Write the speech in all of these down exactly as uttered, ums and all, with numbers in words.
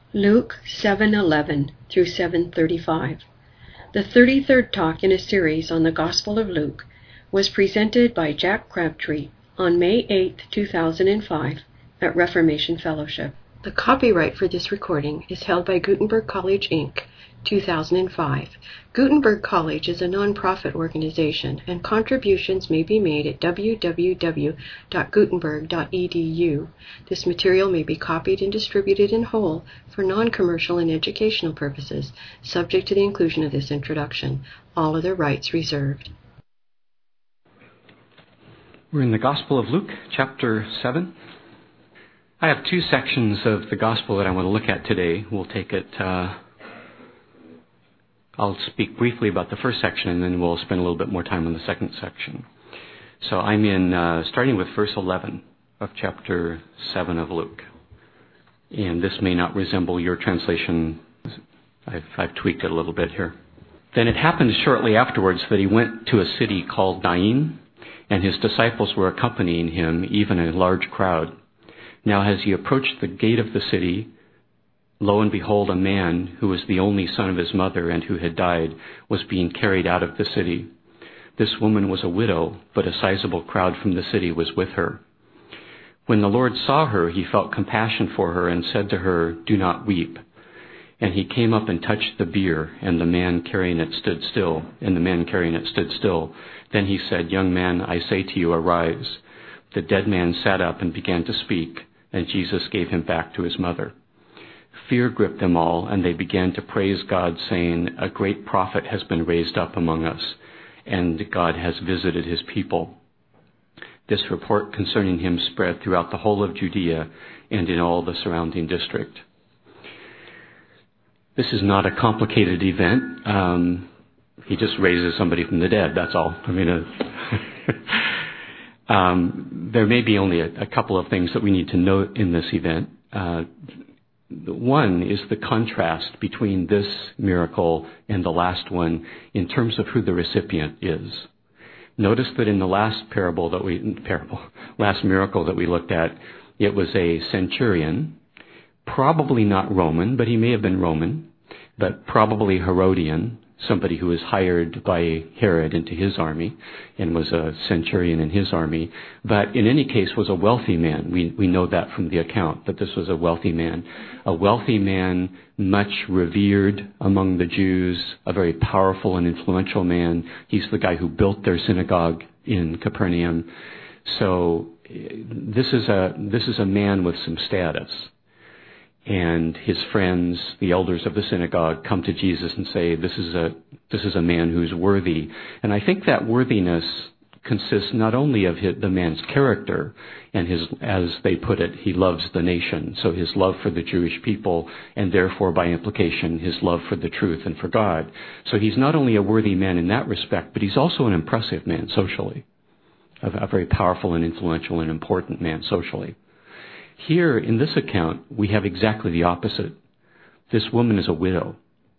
Luke seven eleven through seven thirty-five. The thirty-third talk in a series on the Gospel of Luke was presented by Jack Crabtree on May eighth, two thousand five at Reformation Fellowship. The copyright for this recording is held by Gutenberg College, Incorporated, two thousand five. Gutenberg College is a non-profit organization, and contributions may be made at w w w dot gutenberg dot e d u. This material may be copied and distributed in whole for non-commercial and educational purposes, subject to the inclusion of this introduction. All other rights reserved. We're in the Gospel of Luke, chapter seven. I have two sections of the Gospel that I want to look at today. We'll take it... Uh, I'll speak briefly about the first section, and then we'll spend a little bit more time on the second section. So I'm in, uh, starting with verse eleven of chapter seven of Luke. And this may not resemble your translation. I've, I've tweaked it a little bit here. Then it happened shortly afterwards that he went to a city called Nain, and his disciples were accompanying him, even a large crowd. Now as he approached the gate of the city, lo and behold, a man who was the only son of his mother and who had died was being carried out of the city. This woman was a widow, but a sizable crowd from the city was with her. When the Lord saw her, he felt compassion for her and said to her, "Do not weep." And he came up and touched the bier, and the man carrying it stood still, and the man carrying it stood still. Then he said, "Young man, I say to you, arise." The dead man sat up and began to speak, and Jesus gave him back to his mother. Fear gripped them all, and they began to praise God, saying, "A great prophet has been raised up among us, and God has visited his people." This report concerning him spread throughout the whole of Judea and in all the surrounding district. This is not a complicated event. Um, he just raises somebody from the dead, that's all. I mean, uh, um, there may be only a, a couple of things that we need to note in this event. Uh, One is the contrast between this miracle and the last one in terms of who the recipient is. Notice that in the last parable that we parable last miracle that we looked at, it was a centurion, probably not Roman, but he may have been Roman, but probably Herodian, somebody who was hired by Herod into his army and was a centurion in his army, but in any case was a wealthy man. We we know that from the account, that this was a wealthy man. A wealthy man, much revered among the Jews, a very powerful and influential man. He's the guy who built their synagogue in Capernaum. So this is a this is a man with some status. And his friends, the elders of the synagogue, come to Jesus and say, this is a this is a man who's worthy. And I think that worthiness consists not only of his, the man's character, and his, as they put it, he loves the nation. So his love for the Jewish people, and therefore by implication, his love for the truth and for God. So he's not only a worthy man in that respect, but he's also an impressive man socially, a, a very powerful and influential and important man socially. Here, in this account, we have exactly the opposite. This woman is a widow.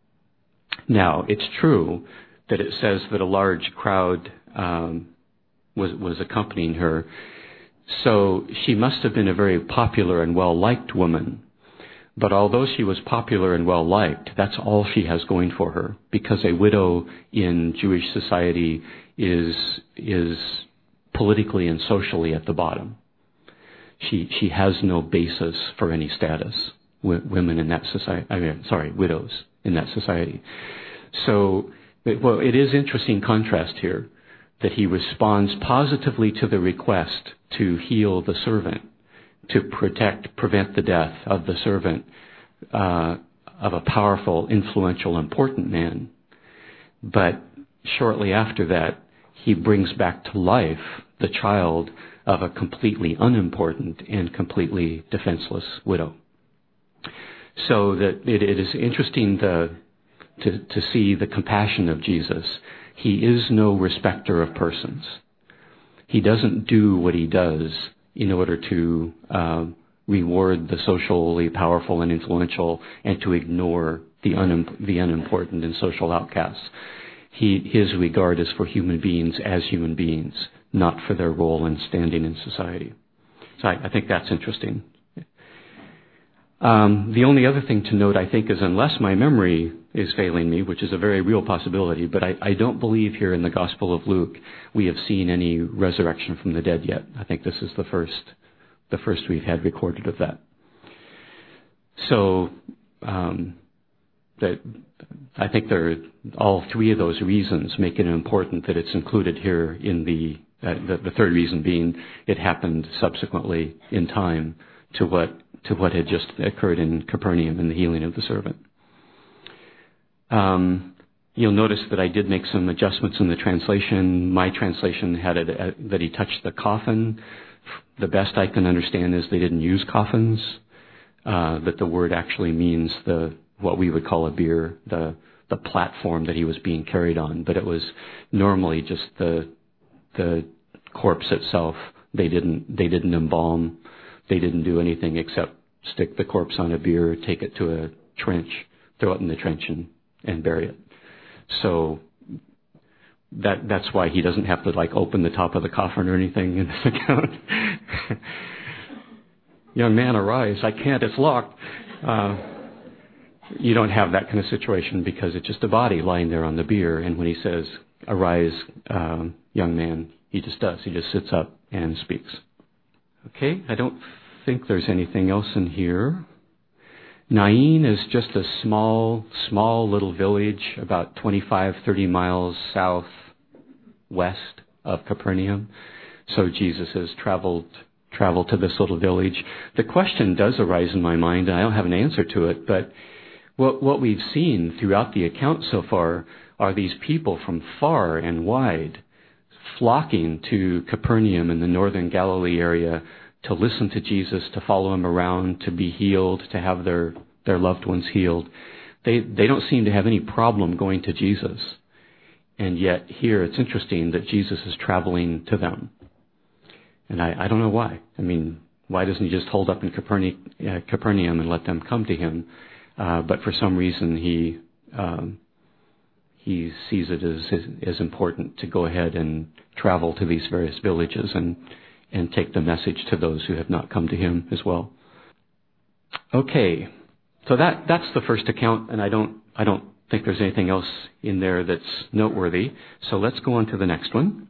Now, it's true that it says that a large crowd um, was, was accompanying her, so she must have been a very popular and well-liked woman. But although she was popular and well-liked, that's all she has going for her, because a widow in Jewish society is, is politically and socially at the bottom. She she has no basis for any status. W- women in that society, I mean, sorry, widows in that society. So, well, it is interesting contrast here that he responds positively to the request to heal the servant, to protect, prevent the death of the servant uh, of a powerful, influential, important man. But shortly after that, he brings back to life the child of a completely unimportant and completely defenseless widow. So that it, it is interesting to, to, to see the compassion of Jesus. He is no respecter of persons. He doesn't do what he does in order to uh, reward the socially powerful and influential and to ignore the, unim- the unimportant and social outcasts. He, his regard is for human beings as human beings, not for their role and standing in society. So I, I think that's interesting. Um, the only other thing to note, I think, is unless my memory is failing me, which is a very real possibility, but I, I don't believe here in the Gospel of Luke we have seen any resurrection from the dead yet. I think this is the first, the first we've had recorded of that. So, um, that I think there are all three of those reasons make it important that it's included here in the, uh, the the third reason being it happened subsequently in time to what to what had just occurred in Capernaum in the healing of the servant. Um, you'll notice that I did make some adjustments in the translation. My translation had it uh, that he touched the coffin. The best I can understand is they didn't use coffins, uh, that the word actually means the what we would call a bier, the the platform that he was being carried on. But it was normally just the the corpse itself. They didn't they didn't embalm. They didn't do anything except stick the corpse on a bier, take it to a trench, throw it in the trench, and, and bury it. So that that's why he doesn't have to like open the top of the coffin or anything in this account. Young man, arise! I can't. It's locked. Uh, you don't have that kind of situation because it's just a body lying there on the bier. And when he says, "Arise, um, young man," he just does. He just sits up and speaks. Okay, I don't think there's anything else in here. Nain is just a small, small little village about twenty-five, thirty miles southwest of Capernaum. So Jesus has traveled traveled to this little village. The question does arise in my mind, and I don't have an answer to it, but what, what we've seen throughout the account so far are these people from far and wide flocking to Capernaum in the northern Galilee area to listen to Jesus, to follow him around, to be healed, to have their, their loved ones healed. They they don't seem to have any problem going to Jesus. And yet here it's interesting that Jesus is traveling to them. And I, I don't know why. I mean, why doesn't he just hold up in Capernaum, uh, Capernaum and let them come to him? Uh, but for some reason he um, he sees it as, as important to go ahead and travel to these various villages and and take the message to those who have not come to him as well. Okay, so that that's the first account, and I don't I don't think there's anything else in there that's noteworthy. So let's go on to the next one,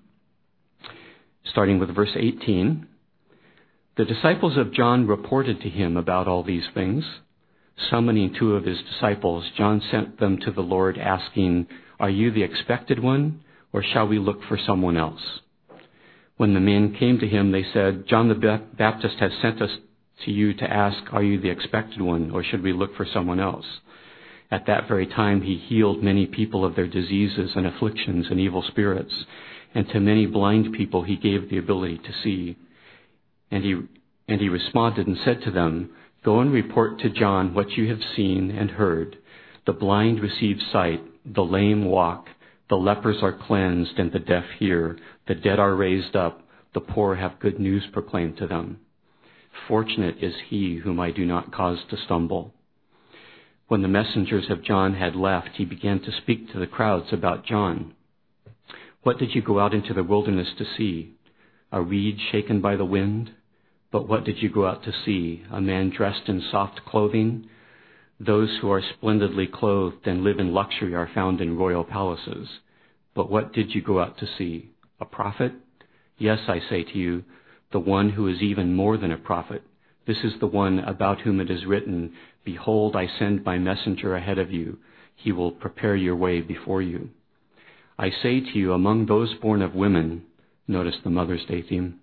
starting with verse eighteen. The disciples of John reported to him about all these things. Summoning two of his disciples, John sent them to the Lord, asking, "Are you the expected one, or shall we look for someone else?" When the men came to him, they said, "John the Baptist has sent us to you to ask, are you the expected one, or should we look for someone else?" At that very time he healed many people of their diseases and afflictions and evil spirits, and to many blind people he gave the ability to see. And he, and he responded and said to them, "Go and report to John what you have seen and heard. The blind receive sight, the lame walk, the lepers are cleansed, and the deaf hear. The dead are raised up, the poor have good news proclaimed to them. Fortunate is he whom I do not cause to stumble." When the messengers of John had left, he began to speak to the crowds about John. "What did you go out into the wilderness to see? A reed shaken by the wind? But what did you go out to see? A man dressed in soft clothing? Those who are splendidly clothed and live in luxury are found in royal palaces. But what did you go out to see? A prophet? Yes, I say to you, the one who is even more than a prophet. This is the one about whom it is written, 'Behold, I send my messenger ahead of you. He will prepare your way before you.' I say to you, among those born of women," notice the Mother's Day theme,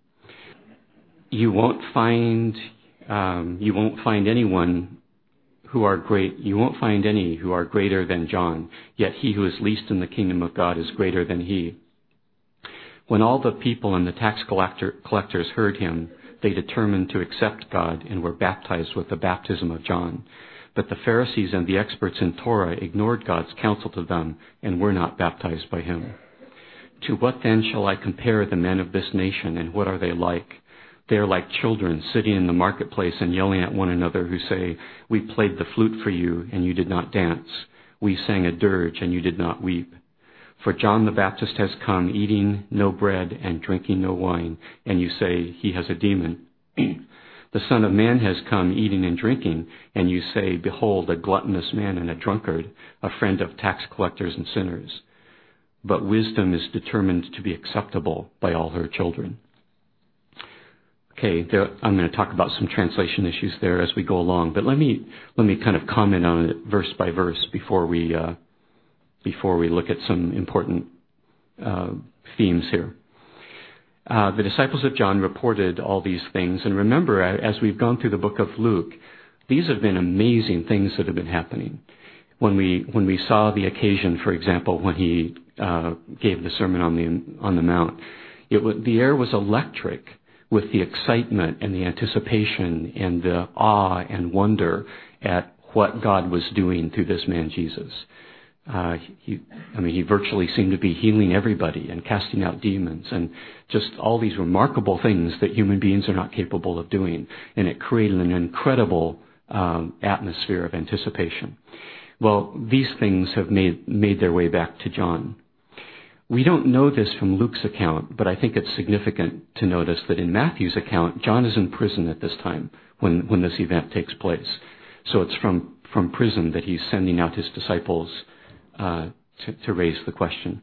"you won't find um, you won't find anyone who are great. You won't find any who are greater than John. Yet he who is least in the kingdom of God is greater than he." When all the people and the tax collector, collectors heard him, they determined to accept God and were baptized with the baptism of John. But the Pharisees and the experts in Torah ignored God's counsel to them and were not baptized by him. "To what then shall I compare the men of this nation, and what are they like? They are like children sitting in the marketplace and yelling at one another, who say, 'We played the flute for you, and you did not dance. We sang a dirge, and you did not weep.' For John the Baptist has come, eating no bread and drinking no wine, and you say, 'He has a demon.' The Son of Man has come eating and drinking, and you say, behold, a gluttonous man and a drunkard, a friend of tax collectors and sinners. But wisdom is determined to be acceptable by all her children. Okay, there, I'm going to talk about some translation issues there as we go along, but let me let me kind of comment on it verse by verse before we uh, before we look at some important uh, themes here. Uh, the disciples of John reported all these things, and remember, as we've gone through the book of Luke, these have been amazing things that have been happening. When we when we saw the occasion, for example, when he uh, gave the Sermon on the on the Mount, it was, the air was electric with the excitement and the anticipation and the awe and wonder at what God was doing through this man Jesus. Uh, he, I mean, he virtually seemed to be healing everybody and casting out demons and just all these remarkable things that human beings are not capable of doing. And it created an incredible um, atmosphere of anticipation. Well, these things have made made their way back to John. We don't know this from Luke's account, but I think it's significant to notice that in Matthew's account, John is in prison at this time when, when this event takes place. So it's from, from prison that he's sending out his disciples uh, to, to raise the question.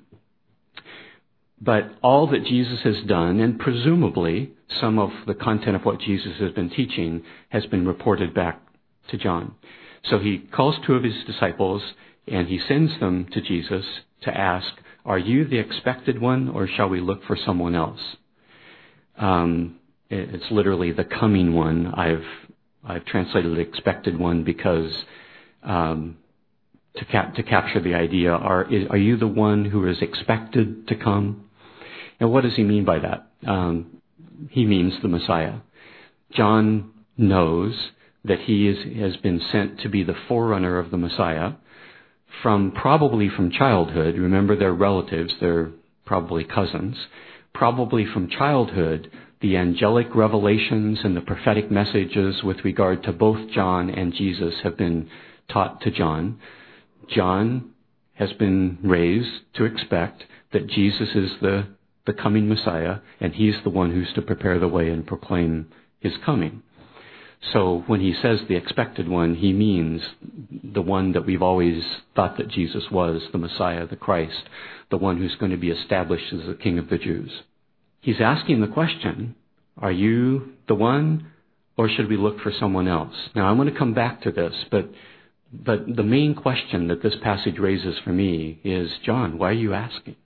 But all that Jesus has done, and presumably some of the content of what Jesus has been teaching, has been reported back to John. So he calls two of his disciples and he sends them to Jesus to ask, are you the expected one, or shall we look for someone else? Um, it's literally the coming one. I've I've translated the expected one because um, to cap- to capture the idea. Are is, are you the one who is expected to come? And what does he mean by that? Um, he means the Messiah. John knows that he is, has been sent to be the forerunner of the Messiah. From probably from childhood, remember they're relatives, they're probably cousins, probably from childhood, the angelic revelations and the prophetic messages with regard to both John and Jesus have been taught to John. John has been raised to expect that Jesus is the, the coming Messiah, and he's the one who's to prepare the way and proclaim his coming. So when he says the expected one, he means the one that we've always thought that Jesus was, the Messiah, the Christ, the one who's going to be established as the King of the Jews. He's asking the question, are you the one, or should we look for someone else? Now, I'm going to come back to this, but but the main question that this passage raises for me is, John, why are you asking?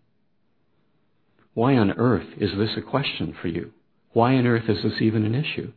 Why on earth is this a question for you? Why on earth is this even an issue?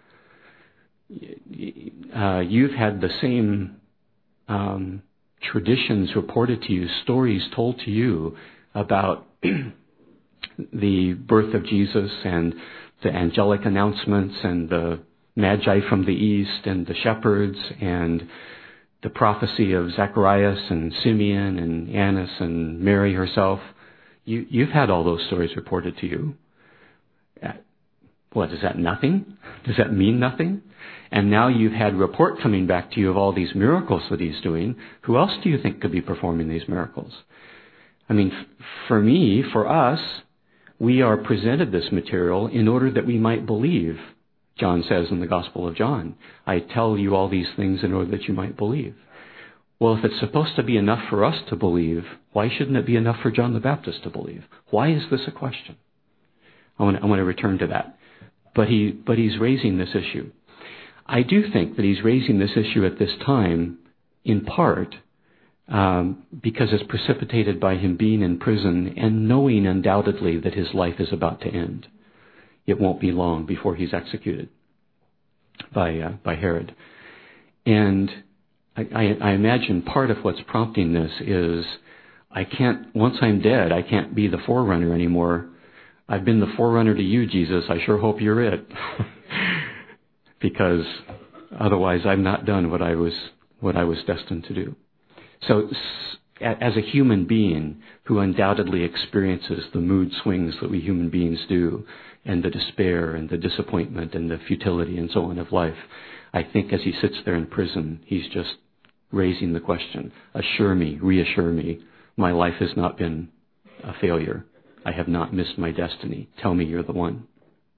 Uh, you've had the same um, traditions reported to you, stories told to you about the birth of Jesus and the angelic announcements and the magi from the east and the shepherds and the prophecy of Zacharias and Simeon and Annas and Mary herself. You, you've had all those stories reported to you. What, is that nothing? Does that mean nothing? And now you've had report coming back to you of all these miracles that he's doing. Who else do you think could be performing these miracles? I mean, f- for me, for us, we are presented this material in order that we might believe. John says in the Gospel of John, I tell you all these things in order that you might believe. Well, if it's supposed to be enough for us to believe, why shouldn't it be enough for John the Baptist to believe? Why is this a question? I want to, I want to return to that. But he, but he's raising this issue. I do think that he's raising this issue at this time, in part, um, because it's precipitated by him being in prison and knowing undoubtedly that his life is about to end. It won't be long before he's executed by uh, by Herod. And I, I, I imagine part of what's prompting this is, I can't, once I'm dead, I can't be the forerunner anymore. I've been the forerunner to you, Jesus. I sure hope you're it. Because otherwise I've not done what I was what I was destined to do. So as a human being who undoubtedly experiences the mood swings that we human beings do, and the despair and the disappointment and the futility and so on of life, I think as he sits there in prison, he's just raising the question, assure me, reassure me, my life has not been a failure. I have not missed my destiny. Tell me you're the one.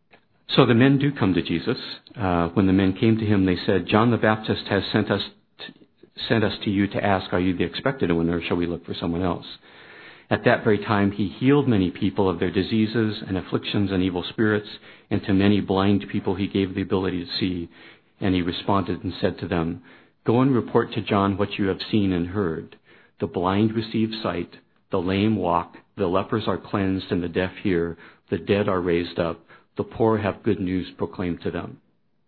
So the men do come to Jesus. Uh, when the men came to him, they said, John the Baptist has sent us t- sent us to you to ask, are you the expected one, or shall we look for someone else? At that very time, he healed many people of their diseases and afflictions and evil spirits, and to many blind people he gave the ability to see. And he responded and said to them, go and report to John what you have seen and heard. The blind receive sight, the lame walk, the lepers are cleansed, and the deaf hear, the dead are raised up, the poor have good news proclaimed to them.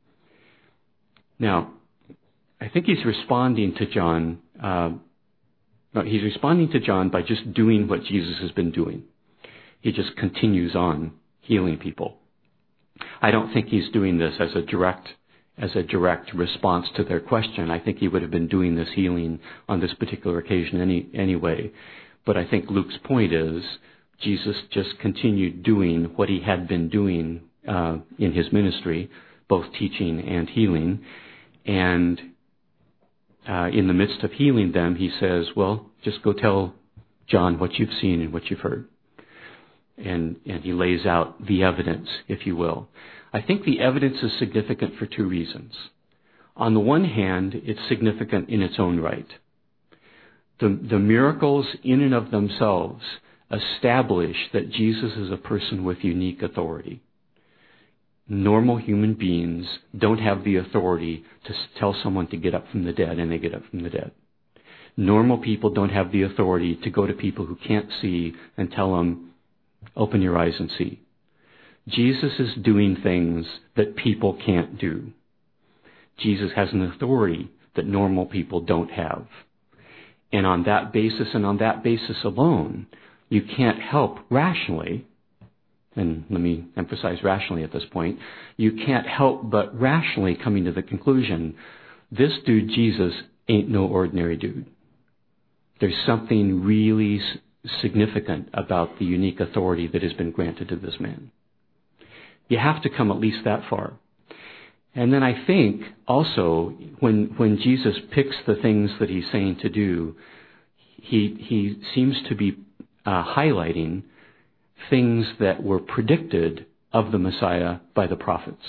Now, I think he's responding to John uh, No, he's responding to John by just doing what Jesus has been doing. He just continues on healing people. I don't think he's doing this as a direct as a direct response to their question. I think he would have been doing this healing on this particular occasion any, anyway. But I think Luke's point is Jesus just continued doing what he had been doing uh, in his ministry, both teaching and healing. And uh, in the midst of healing them, he says, well, just go tell John what you've seen and what you've heard. And, and he lays out the evidence, if you will. I think the evidence is significant for two reasons. On the one hand, it's significant in its own right. The, the miracles in and of themselves establish that Jesus is a person with unique authority. Normal human beings don't have the authority to tell someone to get up from the dead, and they get up from the dead. Normal people don't have the authority to go to people who can't see and tell them, open your eyes and see. Jesus is doing things that people can't do. Jesus has an authority that normal people don't have. And on that basis and on that basis alone, you can't help rationally, and let me emphasize rationally at this point, you can't help but rationally coming to the conclusion, this dude Jesus ain't no ordinary dude. There's something really significant about the unique authority that has been granted to this man. You have to come at least that far. And then I think also when when Jesus picks the things that he's saying to do, he he seems to be uh, highlighting things that were predicted of the Messiah by the prophets.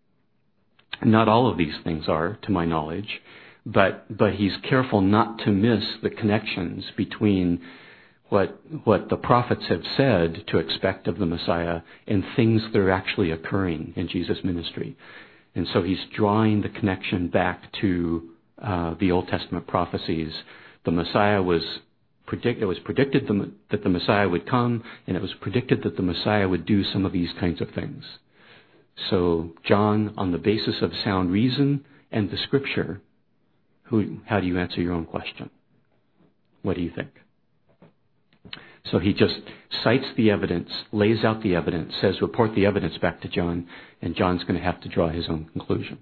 Not all of these things are, to my knowledge, but but he's careful not to miss the connections between what what the prophets have said to expect of the Messiah and things that are actually occurring in Jesus' ministry. And so he's drawing the connection back to uh, the Old Testament prophecies. The Messiah was predict, it was predicted the, that the Messiah would come, and it was predicted that the Messiah would do some of these kinds of things. So John, on the basis of sound reason and the Scripture, who, how do you answer your own question? What do you think? So he just cites the evidence, lays out the evidence, says report the evidence back to John, and John's going to have to draw his own conclusion.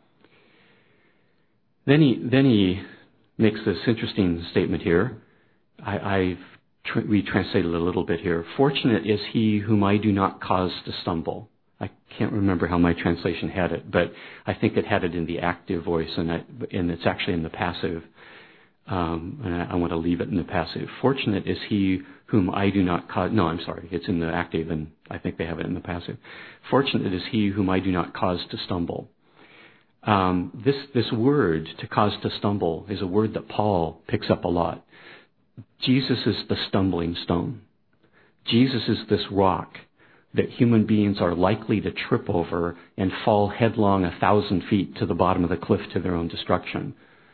Then he then he makes this interesting statement here. I, I've tr- retranslated it a little bit here. Fortunate is he whom I do not cause to stumble. I can't remember how my translation had it, but I think it had it in the active voice, and, I, and it's actually in the passive. Um, and I, I want to leave it in the passive. Fortunate is he whom I do not cause... No, I'm sorry. It's in the active, and I think they have it in the passive. Fortunate is he whom I do not cause to stumble. Um, this, this word, to cause to stumble, is a word that Paul picks up a lot. Jesus is the stumbling stone. Jesus is this rock that human beings are likely to trip over and fall headlong a thousand feet to the bottom of the cliff to their own destruction.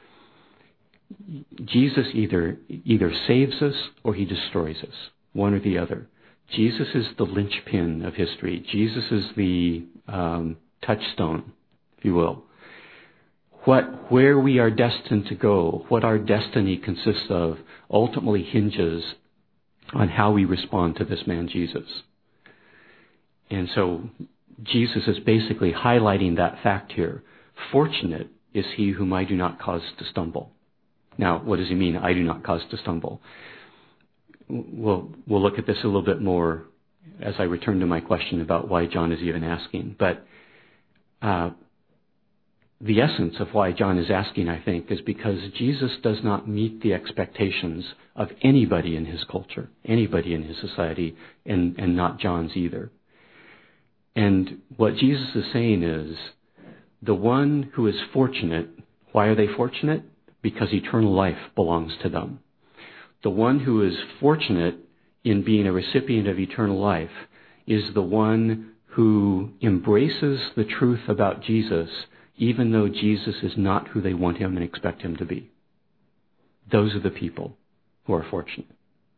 Jesus either either saves us or he destroys us, one or the other. Jesus is the linchpin of history. Jesus is the um, touchstone, if you will. What, where we are destined to go, what our destiny consists of, ultimately hinges on how we respond to this man Jesus. And so Jesus is basically highlighting that fact here. Fortunate is he whom I do not cause to stumble. Now, what does he mean, I do not cause to stumble? We'll, we'll look at this a little bit more as I return to my question about why John is even asking. But uh, the essence of why John is asking, I think, is because Jesus does not meet the expectations of anybody in his culture, anybody in his society, and, and not John's either. And what Jesus is saying is, the one who is fortunate, why are they fortunate? Because eternal life belongs to them. The one who is fortunate in being a recipient of eternal life is the one who embraces the truth about Jesus, even though Jesus is not who they want him and expect him to be. Those are the people who are fortunate.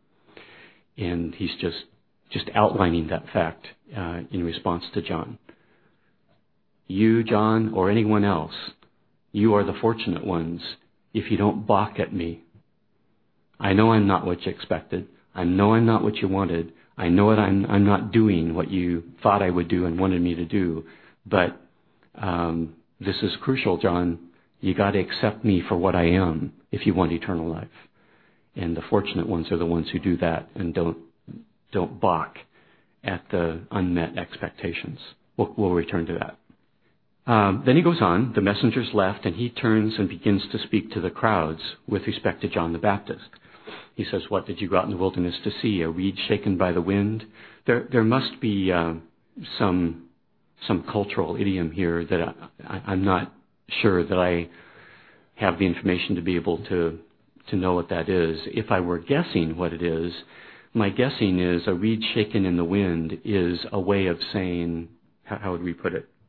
And he's just, just outlining that fact uh, in response to John. You, John, or anyone else, you are the fortunate ones if you don't balk at me. I know I'm not what you expected. I know I'm not what you wanted. I know that I'm, I'm not doing what you thought I would do and wanted me to do. But um, this is crucial, John. You got to accept me for what I am if you want eternal life. And the fortunate ones are the ones who do that and don't don't balk at the unmet expectations. We'll, we'll return to that. Um, then he goes on. The messengers left, and he turns and begins to speak to the crowds with respect to John the Baptist. He says, "What did you go out in the wilderness to see? A reed shaken by the wind?" There, there must be uh, some some cultural idiom here that I, I, I'm not sure that I have the information to be able to to know what that is. If I were guessing what it is, my guessing is a reed shaken in the wind is a way of saying, how, how would we put it?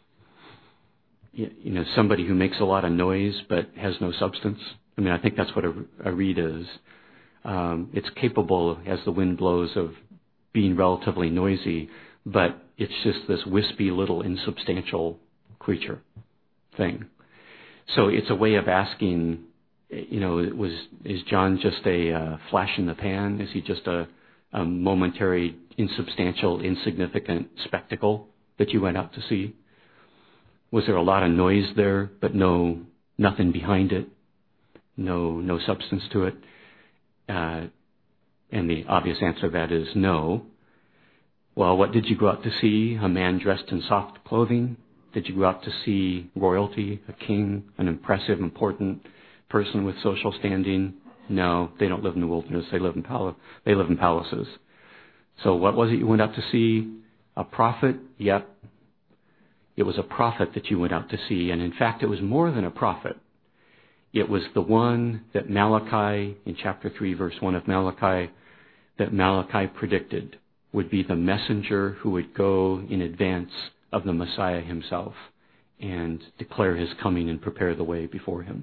You, you know, somebody who makes a lot of noise but has no substance. I mean, I think that's what a, a reed is. Um, it's capable, as the wind blows, of being relatively noisy, but it's just this wispy little insubstantial creature thing. So it's a way of asking, you know, was is John just a uh, flash in the pan? Is he just a, a momentary, insubstantial, insignificant spectacle that you went out to see? Was there a lot of noise there, but no, nothing behind it, no, no substance to it? Uh, and the obvious answer to that is no. Well, what did you go out to see? A man dressed in soft clothing? Did you go out to see royalty, a king, an impressive, important person with social standing? No, they don't live in the wilderness. They live in pal- They live in palaces. So what was it you went out to see? A prophet? Yep. It was a prophet that you went out to see. And in fact, it was more than a prophet. It was the one that Malachi, in chapter three, verse one of Malachi, that Malachi predicted would be the messenger who would go in advance of the Messiah himself and declare his coming and prepare the way before him.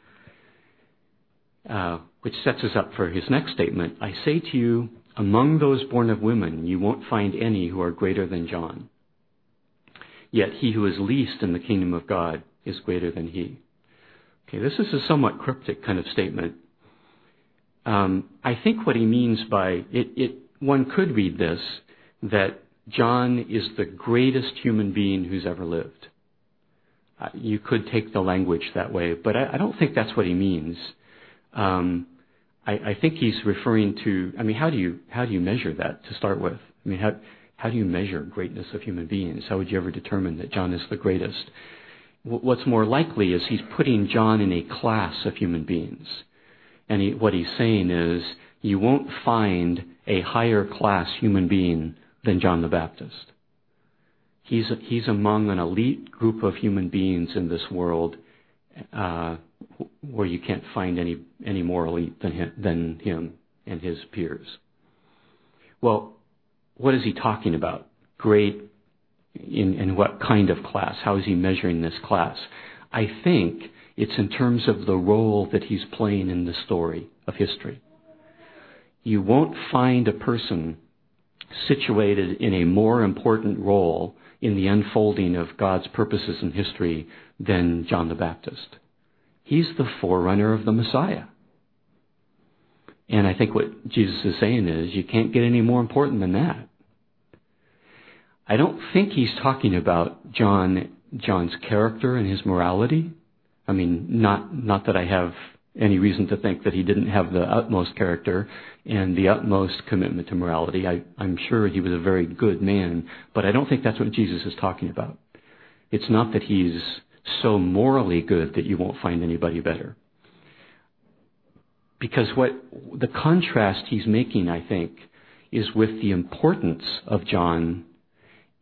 Uh, which sets us up for his next statement. I say to you, among those born of women, you won't find any who are greater than John. Yet he who is least in the kingdom of God is greater than he. Okay, this is a somewhat cryptic kind of statement. Um, I think what he means by it, it, one could read this, that John is the greatest human being who's ever lived. Uh, you could take the language that way, but I, I don't think that's what he means. Um, I, I think he's referring to, I mean, how do you, how do you measure that to start with? I mean, how, how do you measure greatness of human beings? How would you ever determine that John is the greatest? W- what's more likely is he's putting John in a class of human beings. And he, what he's saying is, you won't find a higher class human being than John the Baptist. He's, he's among an elite group of human beings in this world, uh, where you can't find any, any more elite than him, than him and his peers. Well, what is he talking about? Great in, in what kind of class? How is he measuring this class? I think it's in terms of the role that he's playing in the story of history. You won't find a person situated in a more important role in the unfolding of God's purposes in history than John the Baptist. He's the forerunner of the Messiah. And I think what Jesus is saying is, you can't get any more important than that. I don't think he's talking about John, John's character and his morality. I mean, not, not that I have any reason to think that he didn't have the utmost character and the utmost commitment to morality. I, I'm sure he was a very good man, but I don't think that's what Jesus is talking about. It's not that he's so morally good that you won't find anybody better. Because what the contrast he's making, I think, is with the importance of John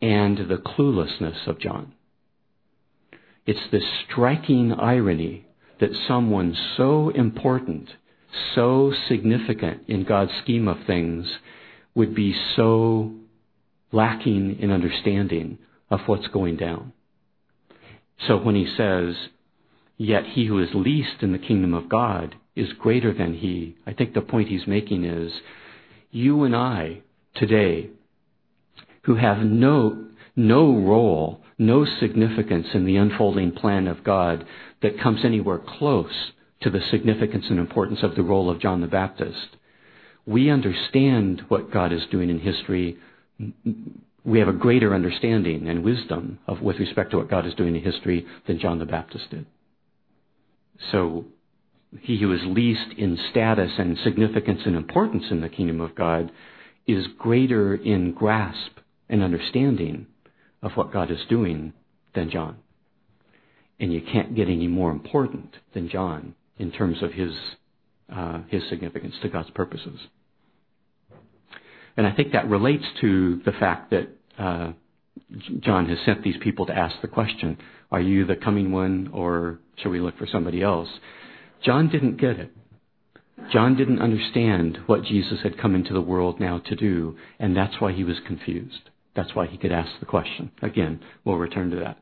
and the cluelessness of John. It's this striking irony that someone so important, so significant in God's scheme of things, would be so lacking in understanding of what's going down. So when he says, yet he who is least in the kingdom of God is greater than he, I think the point he's making is, you and I today, who have no, no role, no significance in the unfolding plan of God that comes anywhere close to the significance and importance of the role of John the Baptist, we understand what God is doing in history. We have a greater understanding and wisdom of with respect to what God is doing in history than John the Baptist did. So he who is least in status and significance and importance in the kingdom of God is greater in grasp and understanding of what God is doing than John. And you can't get any more important than John in terms of his uh, his significance to God's purposes. And I think that relates to the fact that uh, John has sent these people to ask the question, are you the coming one, or shall we look for somebody else? John didn't get it. John didn't understand what Jesus had come into the world now to do, and that's why he was confused. That's why he could ask the question. Again, we'll return to that.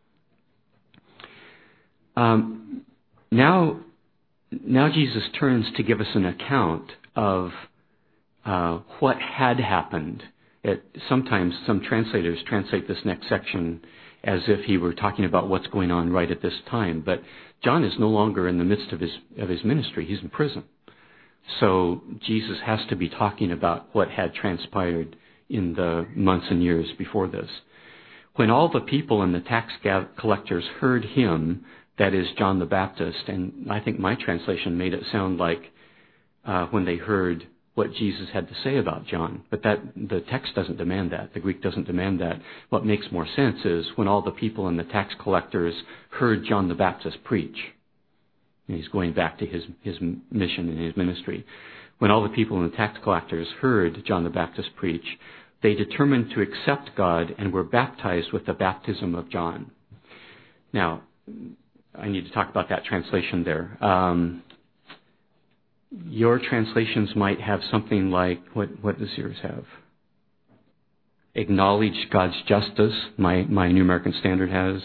Um, now, now Jesus turns to give us an account of uh, what had happened. It, sometimes some translators translate this next section as if he were talking about what's going on right at this time. But John is no longer in the midst of his of his ministry. He's in prison. So Jesus has to be talking about what had transpired in the months and years before this. When all the people and the tax collectors heard him, that is John the Baptist, and I think my translation made it sound like uh, when they heard what Jesus had to say about John. But that the text doesn't demand that. The Greek doesn't demand that. What makes more sense is when all the people and the tax collectors heard John the Baptist preach. And he's going back to his, his mission and his ministry. When all the people and the tax collectors heard John the Baptist preach, they determined to accept God and were baptized with the baptism of John. Now, I need to talk about that translation there. Um, your translations might have something like, what, what does yours have? Acknowledge God's justice, my, my New American Standard has.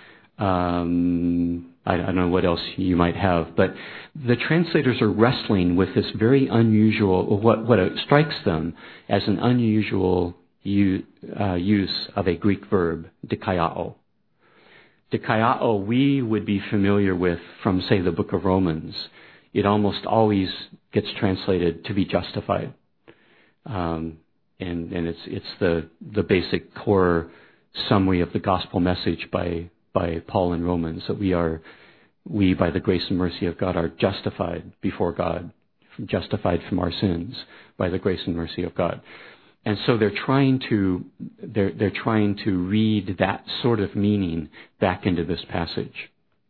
Um, I, I don't know what else you might have, but the translators are wrestling with this very unusual, what, what strikes them as an unusual u, uh, use of a Greek verb, dikaiao. Dikaiao we would be familiar with from, say, the book of Romans. It almost always gets translated to be justified. Um, and, and it's, it's the, the basic core summary of the gospel message by, by Paul in Romans, that we are, we by the grace and mercy of God are justified before God, justified from our sins by the grace and mercy of God. And so they're trying to, they're, they're trying to read that sort of meaning back into this passage.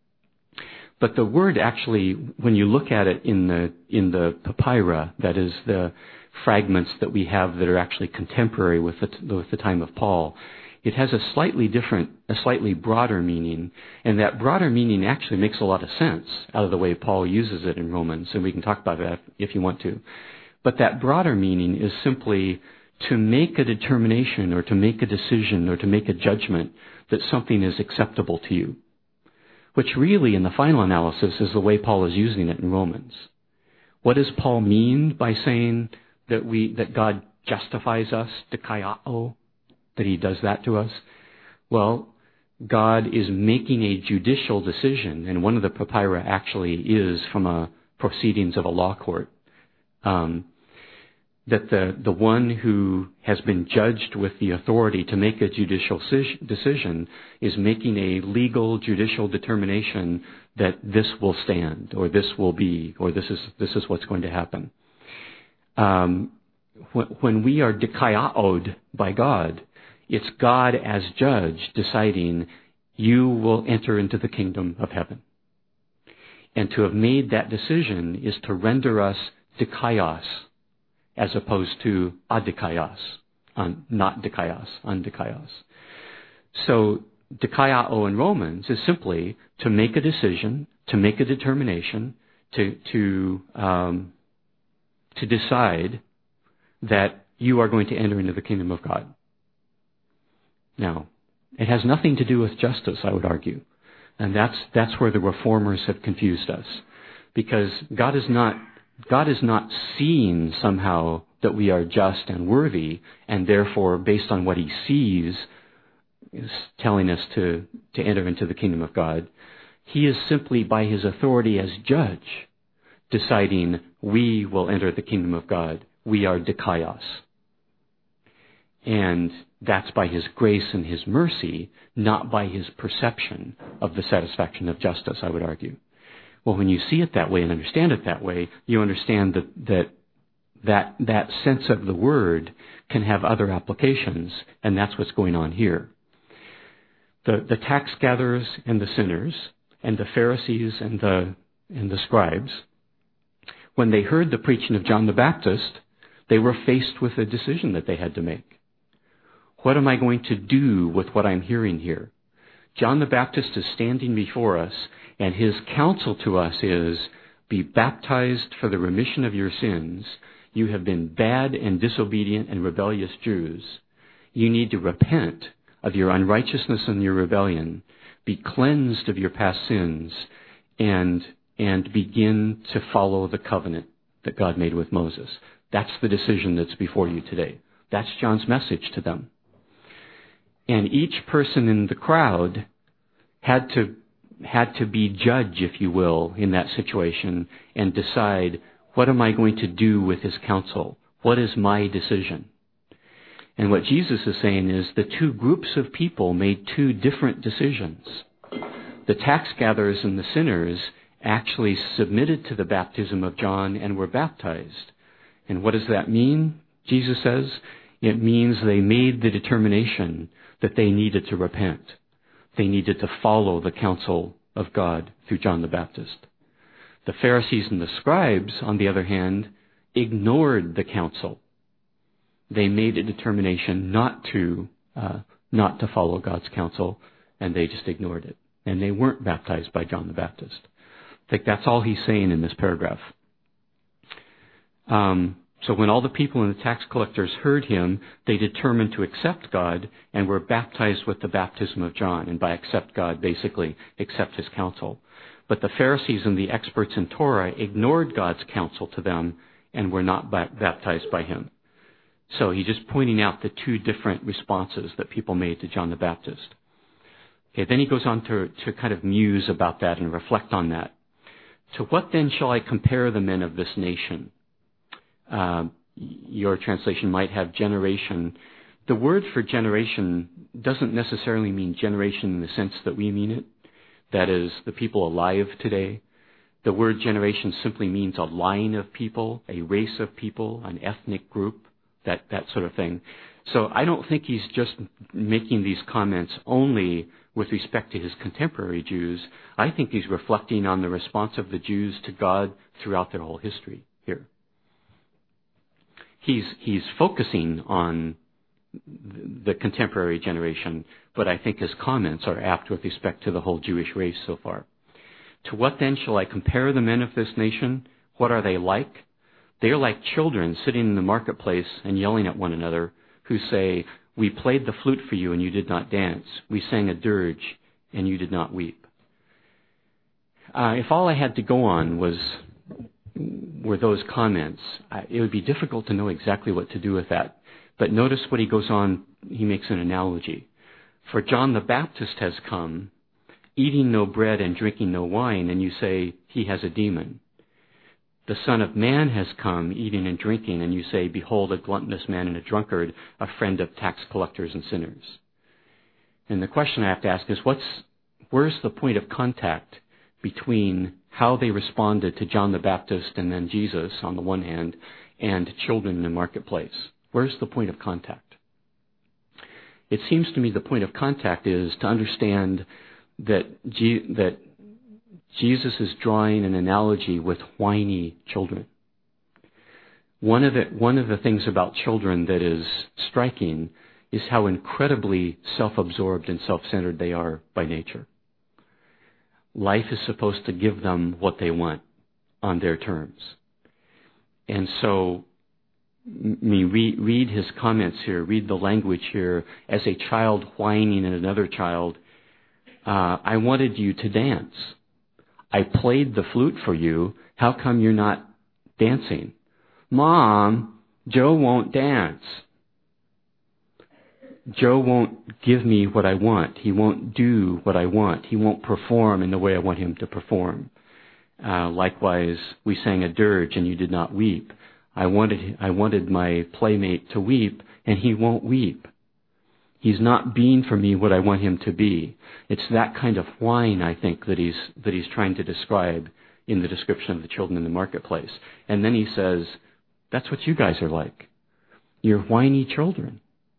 But the word actually, when you look at it in the, in the papyra, that is the fragments that we have that are actually contemporary with the, with the time of Paul, it has a slightly different, a slightly broader meaning. And that broader meaning actually makes a lot of sense out of the way Paul uses it in Romans. And we can talk about that if you want to. But that broader meaning is simply to make a determination or to make a decision or to make a judgment that something is acceptable to you. Which really, in the final analysis, is the way Paul is using it in Romans. What does Paul mean by saying that we that God justifies us, dikaiao, that he does that to us? Well, God is making a judicial decision, and one of the papyra actually is from a proceedings of a law court, um, that the, the one who has been judged with the authority to make a judicial decision is making a legal judicial determination that this will stand, or this will be, or this is this is what's going to happen. Um, when, when we are dikaiao'd by God, it's God as judge deciding you will enter into the kingdom of heaven. And to have made that decision is to render us dikaios, as opposed to adikaios, un, not dikaios, undikaios. So dikaiō in Romans is simply to make a decision, to make a determination, to to um, to decide that you are going to enter into the kingdom of God. Now, it has nothing to do with justice, I would argue. And that's that's where the reformers have confused us. Because God is not God is not seeing somehow that we are just and worthy, and therefore, based on what he sees, is telling us to, to enter into the kingdom of God. He is simply, by his authority as judge, deciding we will enter the kingdom of God. We are dikaios. And that's by his grace and his mercy, not by his perception of the satisfaction of justice, I would argue. Well, when you see it that way and understand it that way, you understand that that that, that sense of the word can have other applications, and that's what's going on here. The, the tax gatherers and the sinners, and the Pharisees and the, and the scribes, when they heard the preaching of John the Baptist, they were faced with a decision that they had to make. What am I going to do with what I'm hearing here? John the Baptist is standing before us, and his counsel to us is, be baptized for the remission of your sins. You have been bad and disobedient and rebellious Jews. You need to repent of your unrighteousness and your rebellion, be cleansed of your past sins, and and begin to follow the covenant that God made with Moses. That's the decision that's before you today. That's John's message to them. And each person in the crowd had to had to be judge, if you will, in that situation and decide, what am I going to do with his counsel? What is my decision? And what Jesus is saying is the two groups of people made two different decisions. The tax gatherers and the sinners actually submitted to the baptism of John and were baptized. And what does that mean? Jesus says, it means they made the determination that they needed to repent. They needed to follow the counsel of God through John the Baptist. The Pharisees and the scribes, on the other hand, ignored the counsel. They made a determination not to uh, not to follow God's counsel, and they just ignored it. And they weren't baptized by John the Baptist. I think that's all he's saying in this paragraph. Um, so when all the people and the tax collectors heard him, they determined to accept God and were baptized with the baptism of John. And by accept God, basically accept his counsel. But the Pharisees and the experts in Torah ignored God's counsel to them and were not baptized by him. So he's just pointing out the two different responses that people made to John the Baptist. Okay, then he goes on to, to kind of muse about that and reflect on that. To what then shall I compare the men of this nation? Uh, your translation might have generation. The word for generation doesn't necessarily mean generation in the sense that we mean it. That is, the people alive today. The word generation simply means a line of people, a race of people, an ethnic group, that, that sort of thing. So I don't think he's just making these comments only with respect to his contemporary Jews. I think he's reflecting on the response of the Jews to God throughout their whole history here. He's, he's focusing on the contemporary generation, but I think his comments are apt with respect to the whole Jewish race so far. To what then shall I compare the men of this nation? What are they like? They are like children sitting in the marketplace and yelling at one another, who say, we played the flute for you and you did not dance. We sang a dirge and you did not weep. Uh, if all I had to go on was were those comments, I, it would be difficult to know exactly what to do with that. But notice what he goes on, he makes an analogy. For John the Baptist has come, eating no bread and drinking no wine, and you say, he has a demon. The Son of Man has come, eating and drinking, and you say, behold, a gluttonous man and a drunkard, a friend of tax collectors and sinners. And the question I have to ask is, what's, where's the point of contact between how they responded to John the Baptist and then Jesus on the one hand, and children in the marketplace? Where's the point of contact? It seems to me the point of contact is to understand that G- that Jesus is drawing an analogy with whiny children. One of the one of the things about children that is striking is how incredibly self-absorbed and self-centered they are by nature. Life is supposed to give them what they want on their terms. And so, I mean, read, read his comments here, read the language here. As a child whining at another child, uh, I wanted you to dance. I played the flute for you. How come you're not dancing? Mom, Joe won't dance. Joe won't give me what I want. He won't do what I want. He won't perform in the way I want him to perform. Uh, likewise, we sang a dirge and you did not weep. I wanted, I wanted my playmate to weep and he won't weep. He's not being for me what I want him to be. It's that kind of whine, I think, that he's, that he's trying to describe in the description of the children in the marketplace. And then he says, that's what you guys are like. You're whiny children.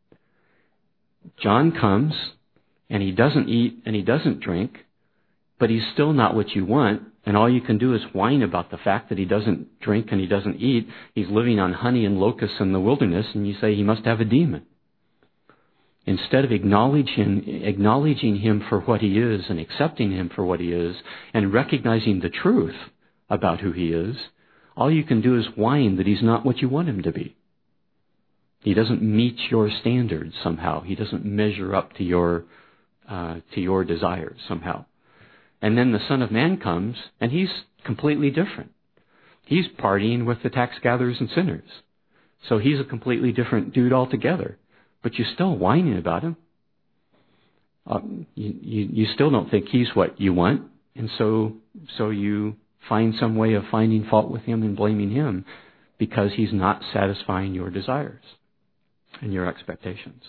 John comes, and he doesn't eat and he doesn't drink, but he's still not what you want, and all you can do is whine about the fact that he doesn't drink and he doesn't eat. He's living on honey and locusts in the wilderness, and you say he must have a demon. Instead of acknowledging, acknowledging him for what he is and accepting him for what he is and recognizing the truth about who he is, all you can do is whine that he's not what you want him to be. He doesn't meet your standards somehow. He doesn't measure up to your uh, to your desires somehow. And then the Son of Man comes, and he's completely different. He's partying with the tax gatherers and sinners. So he's a completely different dude altogether. But you're still whining about him. Uh, you, you, you still don't think he's what you want, and so so you find some way of finding fault with him and blaming him because he's not satisfying your desires and your expectations.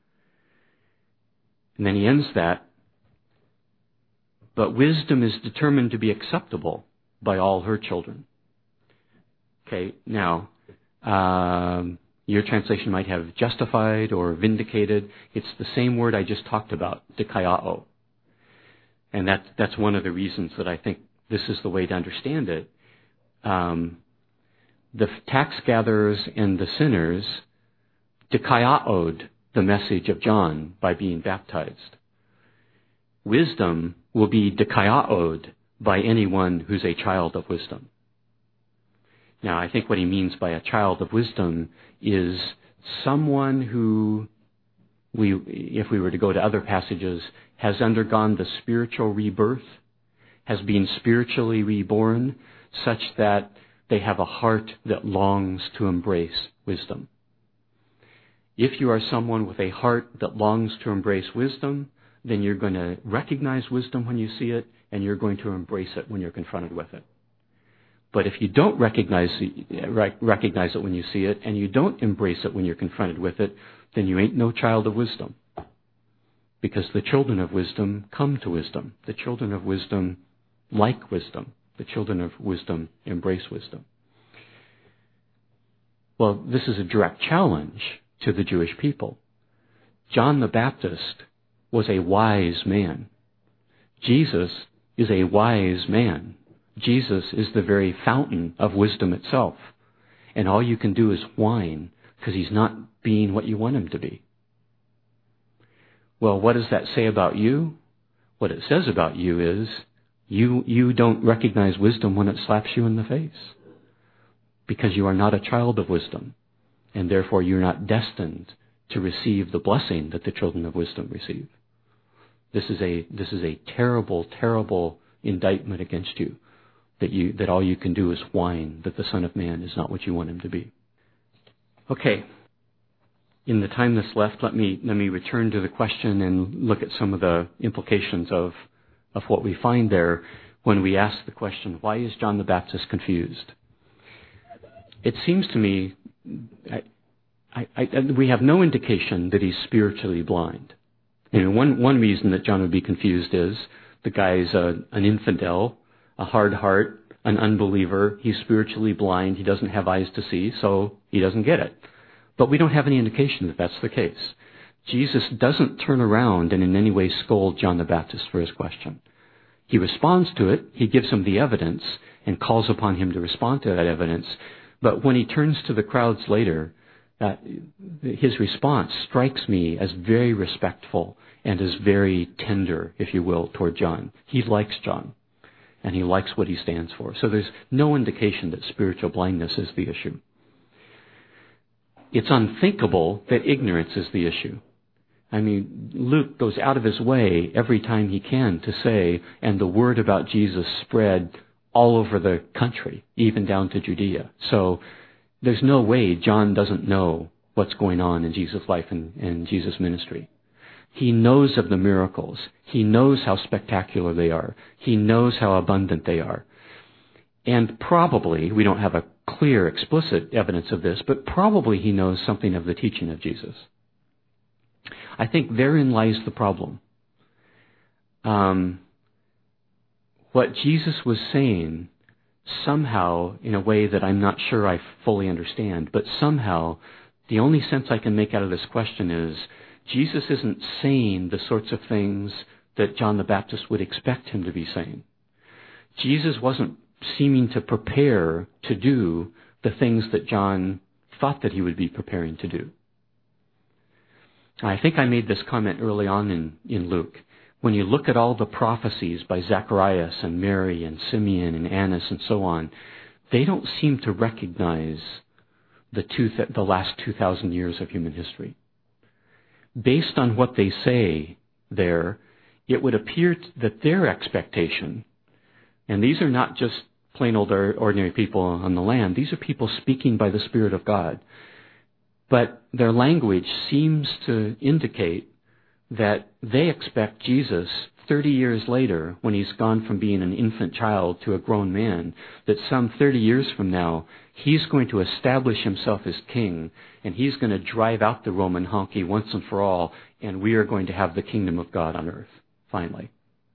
And then he ends that, but wisdom is determined to be acceptable by all her children. Okay, now, um, your translation might have justified or vindicated. It's the same word I just talked about, dikaiao. And that, that's one of the reasons that I think this is the way to understand it. Um, the tax gatherers and the sinners dikaiao'd the message of John by being baptized. Wisdom will be dikaiao'd by anyone who's a child of wisdom. Now, I think what he means by a child of wisdom is someone who, we, if we were to go to other passages, has undergone the spiritual rebirth, has been spiritually reborn, such that they have a heart that longs to embrace wisdom. If you are someone with a heart that longs to embrace wisdom, then you're going to recognize wisdom when you see it, and you're going to embrace it when you're confronted with it. But if you don't recognize recognize it when you see it, and you don't embrace it when you're confronted with it, then you ain't no child of wisdom. Because the children of wisdom come to wisdom. The children of wisdom like wisdom. The children of wisdom embrace wisdom. Well, this is a direct challenge to the Jewish people. John the Baptist was a wise man. Jesus is a wise man. Jesus is the very fountain of wisdom itself. And all you can do is whine because he's not being what you want him to be. Well, what does that say about you? What it says about you is you, you don't recognize wisdom when it slaps you in the face. Because you are not a child of wisdom. And therefore you're not destined to receive the blessing that the children of wisdom receive. This is a, this is a terrible, terrible indictment against you. That you, that all you can do is whine that the Son of Man is not what you want him to be. Okay. In the time that's left, let me, let me return to the question and look at some of the implications of, of what we find there when we ask the question, why is John the Baptist confused? It seems to me, I, I, I, we have no indication that he's spiritually blind. You know, one, one reason that John would be confused is the guy's a, an infidel, a hard heart, an unbeliever. He's spiritually blind. He doesn't have eyes to see, so he doesn't get it. But we don't have any indication that that's the case. Jesus doesn't turn around and in any way scold John the Baptist for his question. He responds to it. He gives him the evidence and calls upon him to respond to that evidence. But when he turns to the crowds later Uh, his response strikes me as very respectful and as very tender, if you will, toward John. He likes John, and he likes what he stands for. So there's no indication that spiritual blindness is the issue. It's unthinkable that ignorance is the issue. I mean, Luke goes out of his way every time he can to say, and the word about Jesus spread all over the country, even down to Judea. So there's no way John doesn't know what's going on in Jesus' life and, and Jesus' ministry. He knows of the miracles. He knows how spectacular they are. He knows how abundant they are. And probably, we don't have a clear, explicit evidence of this, but probably he knows something of the teaching of Jesus. I think therein lies the problem. Um, what Jesus was saying, somehow, in a way that I'm not sure I fully understand, but somehow, the only sense I can make out of this question is, Jesus isn't saying the sorts of things that John the Baptist would expect him to be saying. Jesus wasn't seeming to prepare to do the things that John thought that he would be preparing to do. I think I made this comment early on in, in Luke. When you look at all the prophecies by Zacharias and Mary and Simeon and Annas and so on, they don't seem to recognize the, two th- the last two thousand years of human history. Based on what they say there, it would appear that their expectation, and these are not just plain old ordinary people on the land, these are people speaking by the Spirit of God. But their language seems to indicate that they expect Jesus thirty years later, when he's gone from being an infant child to a grown man, that some thirty years from now, he's going to establish himself as king, and he's going to drive out the Roman honky once and for all, and we are going to have the kingdom of God on earth, finally.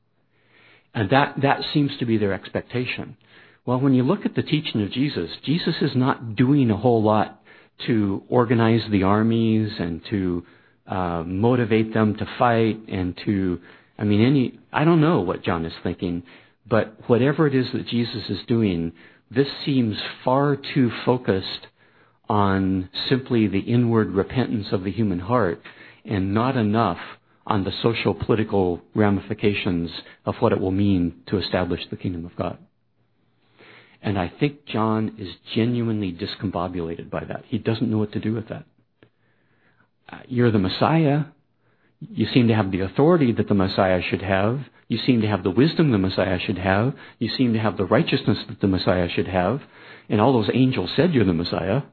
And that, that seems to be their expectation. Well, when you look at the teaching of Jesus, Jesus is not doing a whole lot to organize the armies and to uh, motivate them to fight and to, I mean, any, I don't know what John is thinking, but whatever it is that Jesus is doing, this seems far too focused on simply the inward repentance of the human heart and not enough on the social political ramifications of what it will mean to establish the kingdom of God. And I think John is genuinely discombobulated by that. He doesn't know what to do with that. Uh, you're the Messiah. You seem to have the authority that the Messiah should have. You seem to have the wisdom the Messiah should have. You seem to have the righteousness that the Messiah should have. And all those angels said you're the Messiah.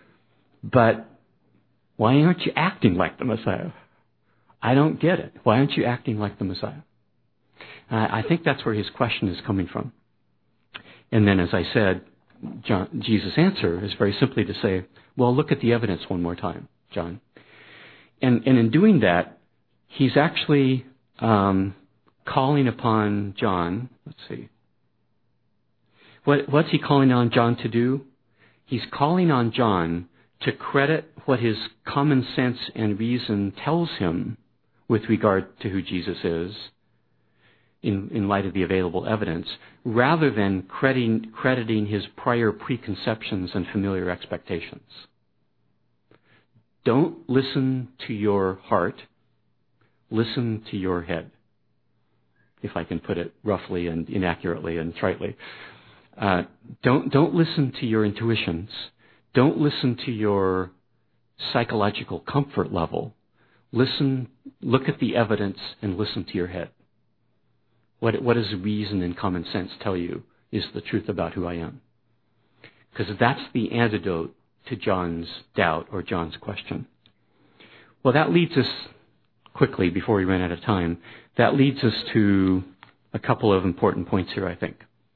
But why aren't you acting like the Messiah? I don't get it. Why aren't you acting like the Messiah? Uh, I think that's where his question is coming from. And then, as I said, John, Jesus' answer is very simply to say, well, look at the evidence one more time, John. And, and in doing that, he's actually um, calling upon John. Let's see. What, what's he calling on John to do? He's calling on John to credit what his common sense and reason tells him with regard to who Jesus is, in, in light of the available evidence, rather than crediting, crediting his prior preconceptions and familiar expectations. Don't listen to your heart, listen to your head, if I can put it roughly and inaccurately and tritely. Uh, don't, don't listen to your intuitions. Don't listen to your psychological comfort level. Listen, look at the evidence and listen to your head. What, what does reason and common sense tell you is the truth about who I am? Because that's the antidote to John's doubt or John's question. Well, that leads us, quickly, before we run out of time, that leads us to a couple of important points here, I think.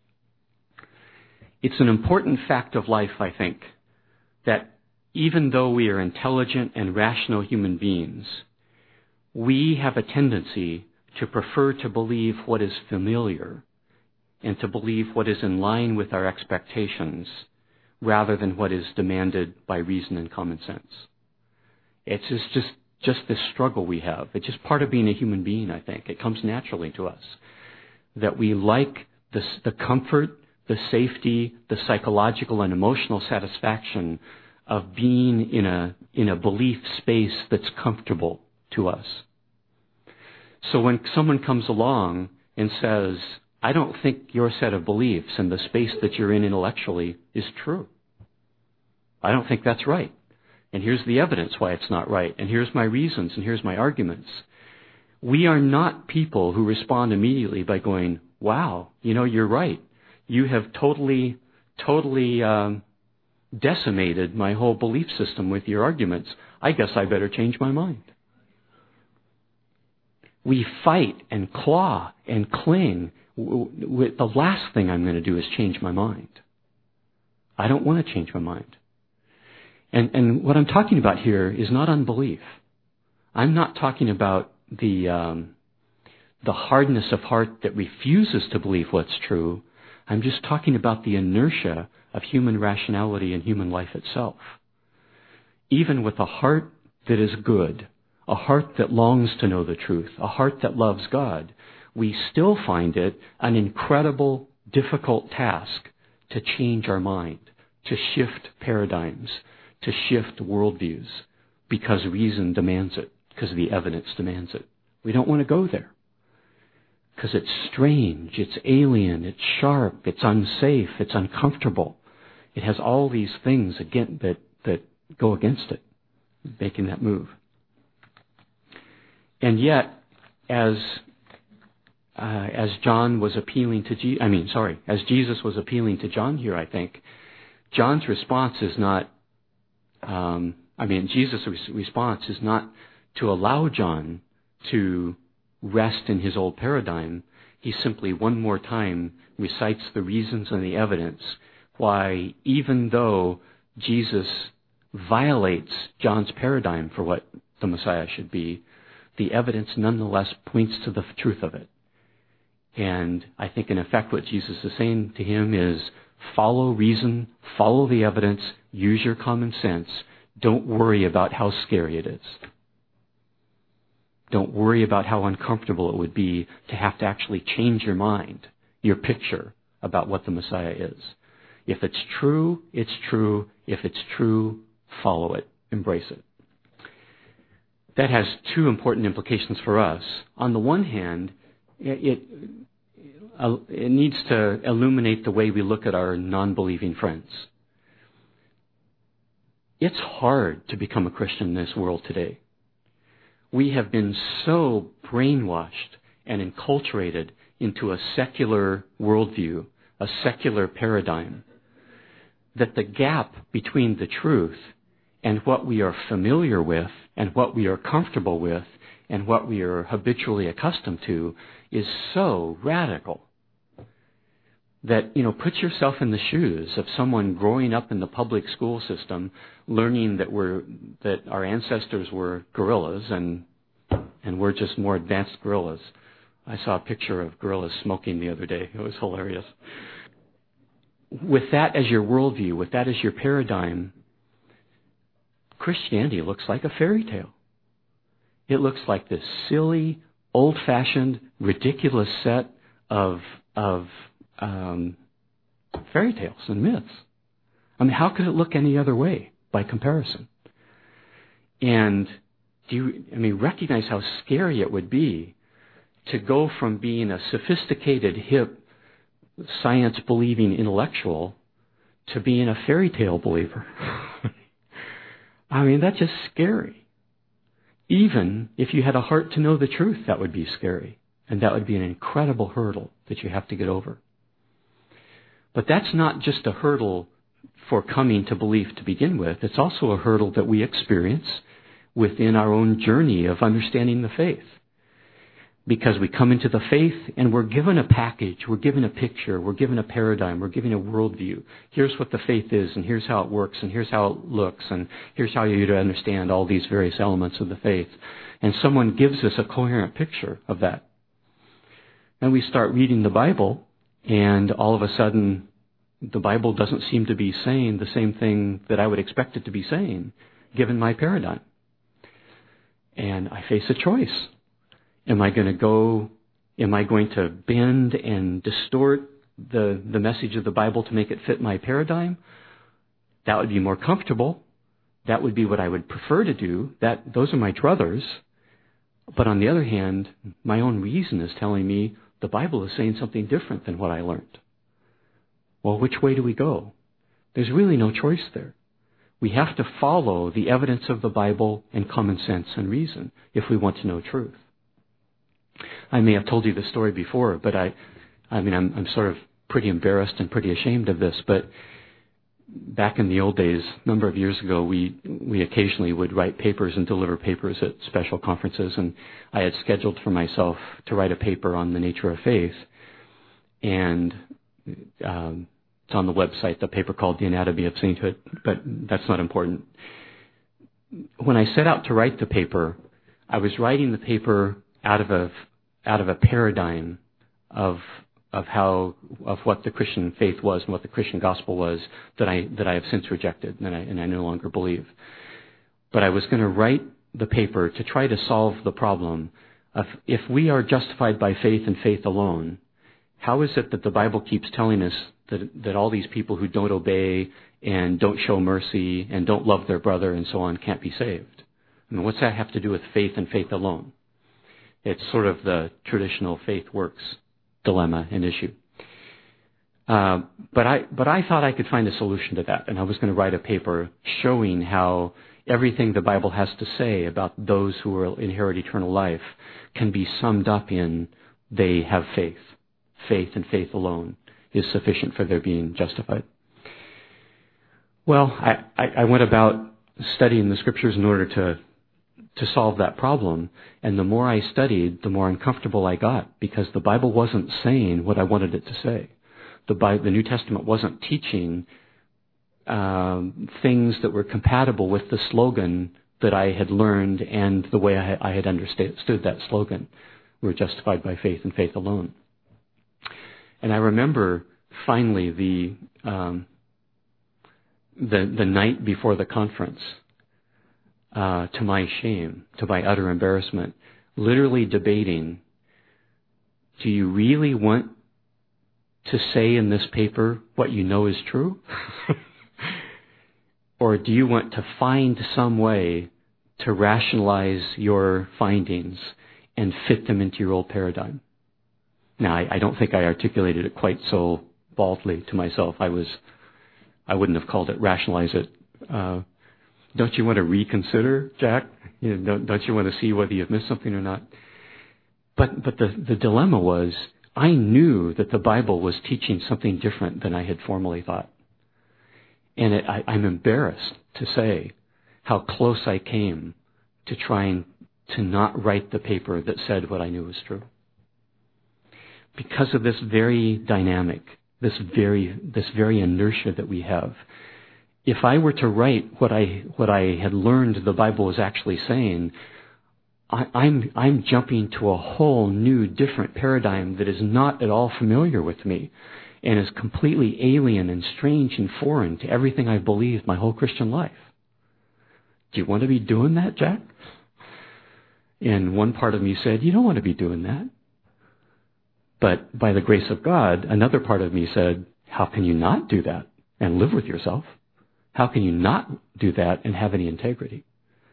It's an important fact of life, I think, that even though we are intelligent and rational human beings, we have a tendency to prefer to believe what is familiar and to believe what is in line with our expectations rather than what is demanded by reason and common sense. It's just, just, just this struggle we have. It's just part of being a human being, I think. It comes naturally to us. That we like the, the comfort, the safety, the psychological and emotional satisfaction of being in a in a belief space that's comfortable to us. So when someone comes along and says, I don't think your set of beliefs and the space that you're in intellectually is true. I don't think that's right. And here's the evidence why it's not right. And here's my reasons and here's my arguments. We are not people who respond immediately by going, wow, you know, you're right. You have totally, totally um, decimated my whole belief system with your arguments. I guess I better change my mind. We fight and claw and cling. With the last thing I'm going to do is change my mind. I don't want to change my mind. And, and what I'm talking about here is not unbelief. I'm not talking about the um, the hardness of heart that refuses to believe what's true. I'm just talking about the inertia of human rationality and human life itself. Even with a heart that is good, a heart that longs to know the truth, a heart that loves God, we still find it an incredible, difficult task to change our mind, to shift paradigms, to shift worldviews, because reason demands it, because the evidence demands it. We don't want to go there, because it's strange, it's alien, it's sharp, it's unsafe, it's uncomfortable. It has all these things again that, that go against it, making that move. And yet, as uh, as John was appealing to Je- I mean, sorry, as Jesus was appealing to John here, I think John's response is not. Um, I mean, Jesus' response is not to allow John to rest in his old paradigm. He simply one more time recites the reasons and the evidence why, even though Jesus violates John's paradigm for what the Messiah should be, the evidence nonetheless points to the truth of it. And I think in effect what Jesus is saying to him is, follow reason, follow the evidence, use your common sense. Don't worry about how scary it is. Don't worry about how uncomfortable it would be to have to actually change your mind, your picture about what the Messiah is. If it's true, it's true. If it's true, follow it, embrace it. That has two important implications for us. On the one hand, it, it, it needs to illuminate the way we look at our non-believing friends. It's hard to become a Christian in this world today. We have been so brainwashed and enculturated into a secular worldview, a secular paradigm, that the gap between the truth and what we are familiar with and what we are comfortable with and what we are habitually accustomed to is so radical that, you know, put yourself in the shoes of someone growing up in the public school system, learning that we're that our ancestors were gorillas and and we're just more advanced gorillas. I saw a picture of gorillas smoking the other day. It was hilarious. With that as your worldview, with that as your paradigm, Christianity looks like a fairy tale. It looks like this silly, old-fashioned, ridiculous set of of um, fairy tales and myths. I mean, how could it look any other way by comparison? And do you, I mean, recognize how scary it would be to go from being a sophisticated, hip, science-believing intellectual to being a fairy tale believer. I mean, that's just scary. Even if you had a heart to know the truth, that would be scary. And that would be an incredible hurdle that you have to get over. But that's not just a hurdle for coming to belief to begin with. It's also a hurdle that we experience within our own journey of understanding the faith. Because we come into the faith and we're given a package, we're given a picture, we're given a paradigm, we're given a worldview. Here's what the faith is, and here's how it works, and here's how it looks, and here's how you to understand all these various elements of the faith. And someone gives us a coherent picture of that. And we start reading the Bible, and all of a sudden, the Bible doesn't seem to be saying the same thing that I would expect it to be saying, given my paradigm. And I face a choice. Am I going to go, am I going to bend and distort the, the message of the Bible to make it fit my paradigm? That would be more comfortable, that would be what I would prefer to do. That those are my druthers. But on the other hand, my own reason is telling me the Bible is saying something different than what I learned. Well, which way do we go? There's really no choice there. We have to follow the evidence of the Bible and common sense and reason if we want to know truth. I may have told you this story before, but I, I mean, I'm, I'm sort of pretty embarrassed and pretty ashamed of this, but back in the old days, a number of years ago, we, we occasionally would write papers and deliver papers at special conferences, and I had scheduled for myself to write a paper on the nature of faith, and um, it's on the website, the paper called The Anatomy of Sainthood, but that's not important. When I set out to write the paper, I was writing the paper out of a out of a paradigm of of how of what the Christian faith was and what the Christian gospel was that I that I have since rejected and I and I no longer believe. But I was going to write the paper to try to solve the problem of if we are justified by faith and faith alone, how is it that the Bible keeps telling us that that all these people who don't obey and don't show mercy and don't love their brother and so on can't be saved? I mean, what's that have to do with faith and faith alone? It's sort of the traditional faith works dilemma and issue. Uh, but I but I thought I could find a solution to that, and I was going to write a paper showing how everything the Bible has to say about those who will inherit eternal life can be summed up in they have faith. Faith and faith alone is sufficient for their being justified. Well, I, I, I went about studying the scriptures in order to to solve that problem, and the more I studied, the more uncomfortable I got, because the Bible wasn't saying what I wanted it to say. The Bible, the New Testament wasn't teaching um, things that were compatible with the slogan that I had learned and the way I, I had understood that slogan. We're justified by faith and faith alone. And I remember finally the um, the the night before the conference, uh, to my shame, to my utter embarrassment, literally debating, do you really want to say in this paper what you know is true? Or do you want to find some way to rationalize your findings and fit them into your old paradigm? Now, I, I don't think I articulated it quite so baldly to myself. I was, I wouldn't have called it rationalize it. Uh, don't you want to reconsider, Jack? You know, don't, don't you want to see whether you've missed something or not? But, but the, the dilemma was, I knew that the Bible was teaching something different than I had formerly thought. And it, I, I'm embarrassed to say how close I came to trying to not write the paper that said what I knew was true. Because of this very dynamic, this very this very inertia that we have. If I were to write what I what I had learned the Bible was actually saying, I, I'm I'm jumping to a whole new, different paradigm that is not at all familiar with me, and is completely alien and strange and foreign to everything I've believed my whole Christian life. Do you want to be doing that, Jack? And one part of me said, you don't want to be doing that. But by the grace of God, another part of me said, how can you not do that and live with yourself? How can you not do that and have any integrity?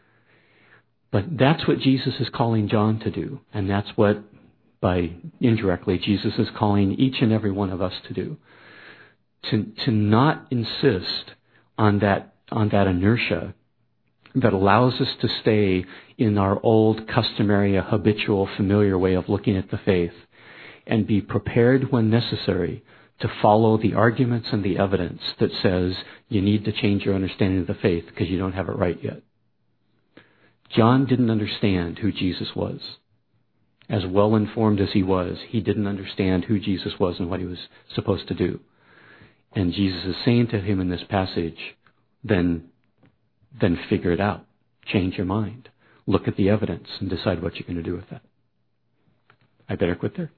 But that's what Jesus is calling John to do. And that's what, by indirectly, Jesus is calling each and every one of us to do. To, to not insist on that, on that inertia that allows us to stay in our old, customary, habitual, familiar way of looking at the faith, and be prepared when necessary to follow the arguments and the evidence that says you need to change your understanding of the faith because you don't have it right yet. John didn't understand who Jesus was. As well informed as he was, he didn't understand who Jesus was and what he was supposed to do. And Jesus is saying to him in this passage, then, then figure it out. Change your mind. Look at the evidence and decide what you're going to do with that. I better quit there.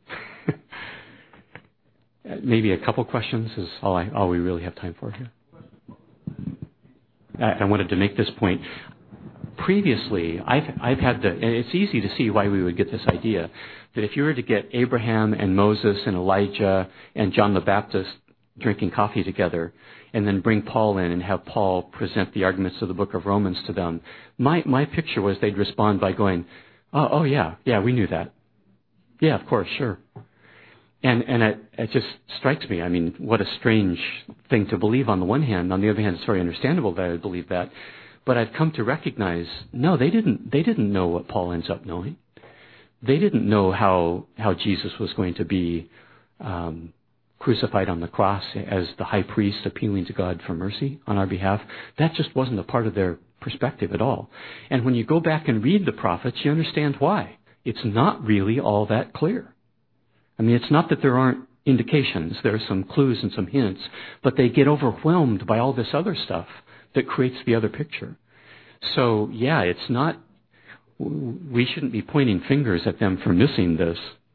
Maybe a couple questions is all, I, all we really have time for here. I, I wanted to make this point. Previously, I've, I've had the, and it's easy to see why we would get this idea, that if you were to get Abraham and Moses and Elijah and John the Baptist, drinking coffee together, and then bring Paul in and have Paul present the arguments of the book of Romans to them, my my picture was they'd respond by going, oh, oh yeah, yeah, we knew that. Yeah, of course, sure. And and it, it just strikes me, I mean, what a strange thing to believe on the one hand. On the other hand, it's very understandable that I would believe that. But I've come to recognize, no, they didn't they didn't know what Paul ends up knowing. They didn't know how, how Jesus was going to be um, crucified on the cross as the high priest appealing to God for mercy on our behalf. That just wasn't a part of their perspective at all. And when you go back and read the prophets, you understand why. It's not really all that clear. I mean, it's not that there aren't indications. There are some clues and some hints, but they get overwhelmed by all this other stuff that creates the other picture. So, yeah, it's not, we shouldn't be pointing fingers at them for missing this.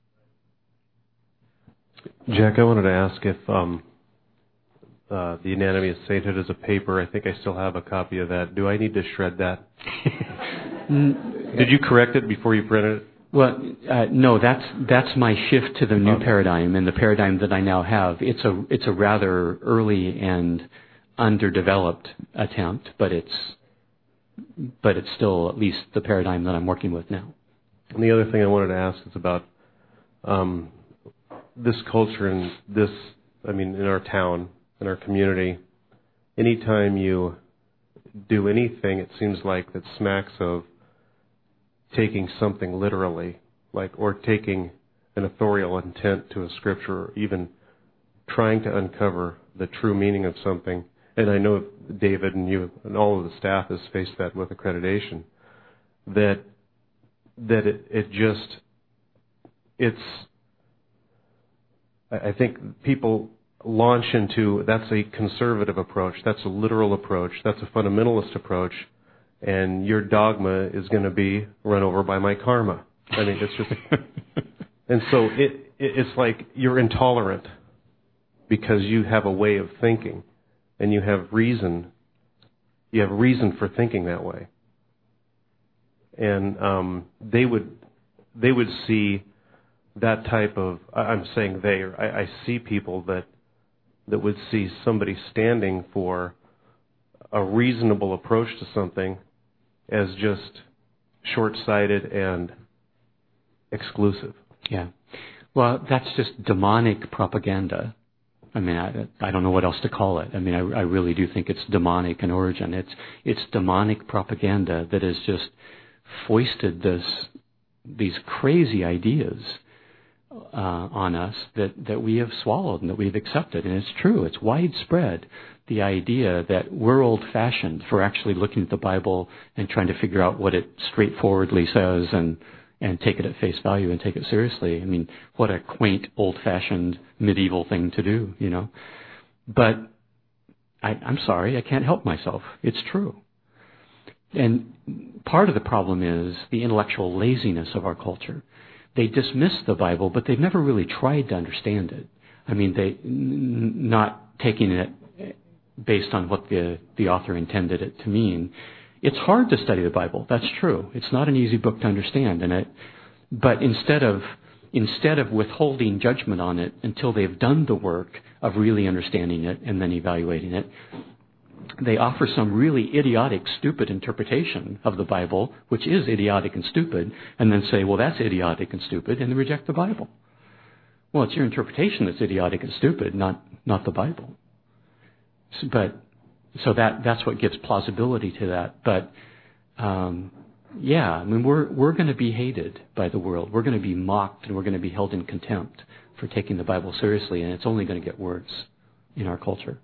Jack, I wanted to ask if um, uh, the Anatomy of Sainthood is a paper. I think I still have a copy of that. Do I need to shred that? Did you correct it before you printed it? Well, uh, no, that's that's my shift to the new okay. paradigm, and the paradigm that I now have. It's a it's a rather early and underdeveloped attempt, but it's but it's still at least the paradigm that I'm working with now. And the other thing I wanted to ask is about um, this culture and this, I mean, in our town, in our community. Anytime you do anything, it seems like that smacks of taking something literally, like, or taking an authorial intent to a scripture, or even trying to uncover the true meaning of something. And I know David and you and all of the staff has faced that with accreditation, that that it, it just, it's, I think people launch into, that's a conservative approach, that's a literal approach, that's a fundamentalist approach, and your dogma is going to be run over by my karma. I mean, it's just, and so it, it it's like you're intolerant because you have a way of thinking, and you have reason, you have reason for thinking that way. And um, they would they would see that type of, I'm saying they, or I, I see people that that would see somebody standing for a reasonable approach to something as just short-sighted and exclusive. Yeah. Well, that's just demonic propaganda. I mean, I, I don't know what else to call it. I mean, I, I really do think it's demonic in origin. It's it's demonic propaganda that has just foisted this these crazy ideas uh, on us that, that we have swallowed and that we've accepted. And it's true. It's widespread. The idea that we're old-fashioned for actually looking at the Bible and trying to figure out what it straightforwardly says and and take it at face value and take it seriously. I mean, what a quaint, old-fashioned, medieval thing to do, you know. But I, I'm sorry, I can't help myself. It's true. And part of the problem is the intellectual laziness of our culture. They dismiss the Bible, but they've never really tried to understand it. I mean, they n- not taking it based on what the, the author intended it to mean. It's hard to study the Bible. That's true. It's not an easy book to understand, and it. But instead of instead of withholding judgment on it until they've done the work of really understanding it and then evaluating it, they offer some really idiotic, stupid interpretation of the Bible, which is idiotic and stupid, and then say, well, that's idiotic and stupid, and they reject the Bible. Well, it's your interpretation that's idiotic and stupid, not not the Bible. So, but so that that's what gives plausibility to that. But um, yeah, I mean, we're we're going to be hated by the world. We're going to be mocked, and we're going to be held in contempt for taking the Bible seriously, and it's only going to get worse in our culture.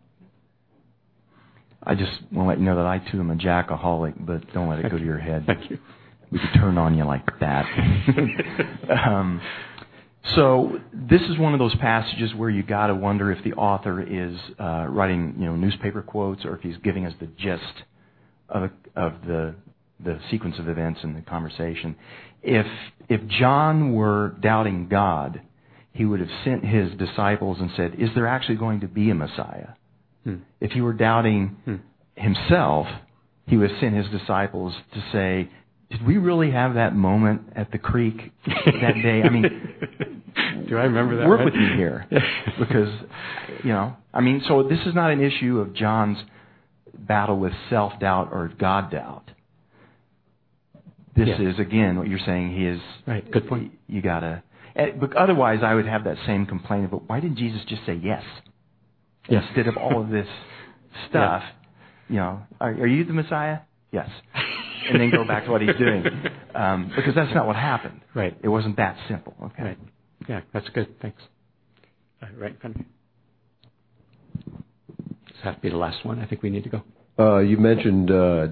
I just want to let you know that I, too, am a jackaholic, but don't let it go to your head. Thank you. We could turn on you like that. um, so this is one of those passages where you got to wonder if the author is uh, writing, you know, newspaper quotes, or if he's giving us the gist of, of the the sequence of events in the conversation. If if John were doubting God, he would have sent his disciples and said, "Is there actually going to be a Messiah?" Hmm. If he were doubting hmm. himself, he would have sent his disciples to say, did we really have that moment at the creek that day? I mean, Do I remember that work right? with me here. Because, you know, I mean, so this is not an issue of John's battle with self-doubt or God-doubt. This Yeah. is, again, what you're saying, he is... Right, good point. You got to... But otherwise, I would have that same complaint about, why didn't Jesus just say yes? Yes. Instead of all of this stuff, Yeah. you know, are, are you the Messiah? Yes. And then go back to what he's doing. Um, because that's not what happened. Right. It wasn't that simple. Okay. Right. Yeah, that's good. Thanks. Uh, right in front of you. Does that have to be the last one? I think we need to go. Uh, you mentioned, uh,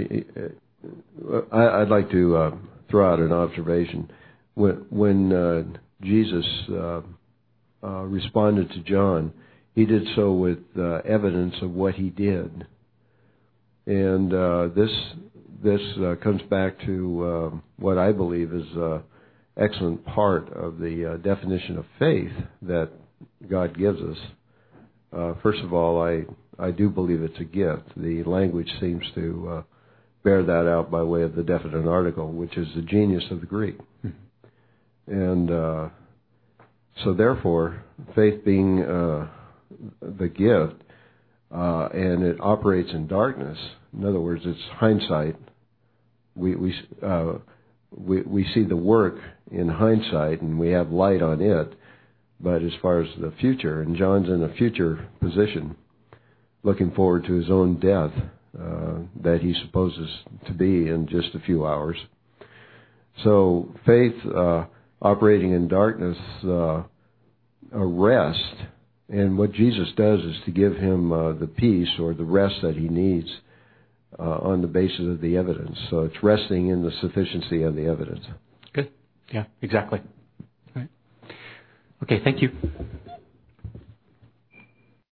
I, I'd like to uh, throw out an observation. When, when uh, Jesus uh, uh, responded to John, he did so with uh, evidence of what he did. And uh, this this uh, comes back to uh, what I believe is an excellent part of the uh, definition of faith that God gives us. Uh, first of all, I, I do believe it's a gift. The language seems to uh, bear that out by way of the definite article, which is the genius of the Greek. Mm-hmm. And uh, so therefore, faith being uh, the gift, uh, and it operates in darkness, in other words, it's hindsight. We we, uh, we we see the work in hindsight, and we have light on it. But as far as the future, and John's in a future position, looking forward to his own death uh, that he supposes to be in just a few hours. So faith uh, operating in darkness, uh, a rest, and what Jesus does is to give him uh, the peace or the rest that he needs uh, on the basis of the evidence. So it's resting in the sufficiency of the evidence. Good. Yeah, exactly. All right. Okay, thank you.